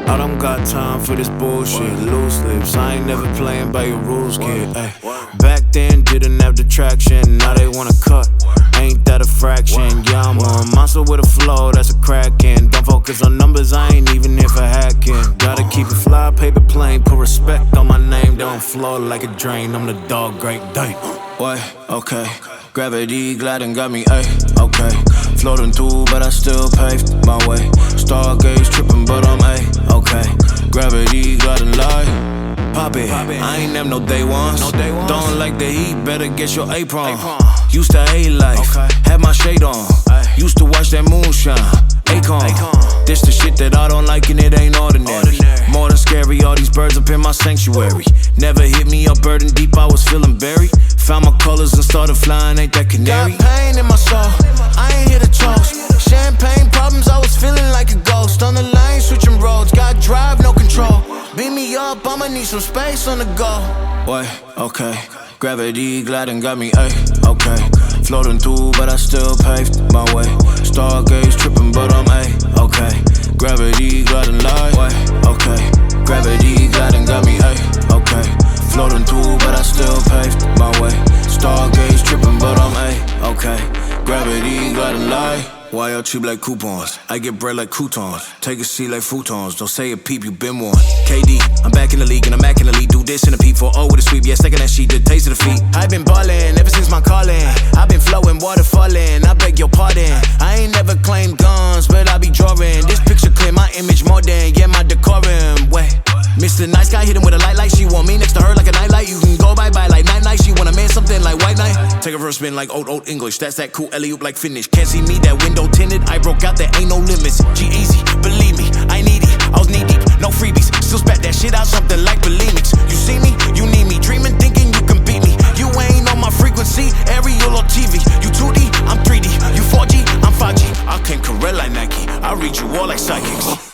I don't got time for this bullshit. Loose lips, I ain't never playing by your rules, kid. Ay. Back then, didn't have the traction. Now they wanna cut, ain't that a fraction? Yeah, I'm a monster with a flow, that's a crackin'. Don't focus on numbers, I ain't even here for hacking. Gotta keep it fly, paper plane. Put respect on my name, don't flow like a drain. I'm the dog, Great Dane. What? Okay. Gravity gliding got me, ayy, okay. Floating through, but I still paved my way. Stargaze tripping, but I'm okay. Gravity gliding light. Pop it, I ain't never no day ones. Don't like the heat, better get your apron. Used to hate life, had my shade on. Used to watch that moonshine, Akon. This the shit that I don't like and it ain't ordinary. More than scary, all these birds up in my sanctuary. Never hit me up burden deep, I was feeling buried. Found my colors and started flying, ain't that canary? Got pain in my soul, I ain't here to toast. Champagne problems, I was feeling like a ghost. On the lane, switching roads, got drive, no control. Beat me up, I'ma need some space on the go. What? Okay. Gravity gliding got me, okay. Floating through, but I still paved my way. Stargaze tripping, but I'm okay. Gravity gliding light, okay. Gravity gliding got me, okay. Floating through, but I still paved my way. Stargaze tripping, but I'm okay. Gravity gliding light. Why y'all cheap like coupons? I get bread like croutons. Take a seat like futons. Don't say a peep, you been one. KD, I'm back in the league and I'm back in the league. Do this in a P4O with a sweep. Yeah, second that she did taste of the feet. I've been ballin' ever since my calling. I've been flowing, water falling. I beg your pardon. I ain't never claimed guns, but I be drawing. This picture clear my image more than my decorum. Wait, Mr. Nice Guy hit him with a light. She want me next to her like a nightlight. You can go bye-bye like night. She want a man something like white knight. Take a verse spin like old English. That's that cool alley-oop like finish. Can't see me, that window tinted. I broke out, there ain't no limits. G-Eazy, believe me, I needy. I was knee-deep, no freebies. Still spat that shit out, something like bulimics. You see me, you need me. Dreaming, thinking you can beat me. You ain't on my frequency, aerial or TV. You 2D, I'm 3D. You 4G, I'm 5G. I came correct like Nike. I read you all like psychics.